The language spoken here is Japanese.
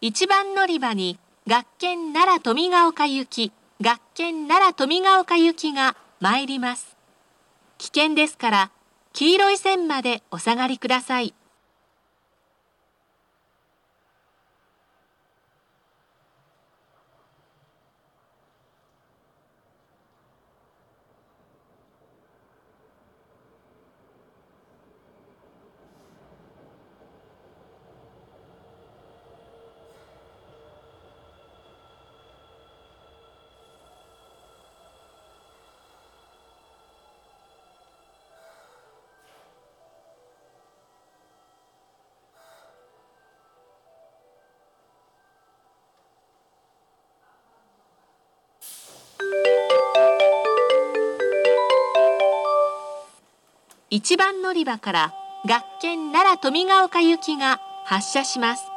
1番乗り場に学研奈良富ヶ丘行き、学研奈良富ヶ丘行きが参ります。危険ですから、黄色い線までお下がりください。1番乗り場から学研奈良富ヶ丘行きが発車します。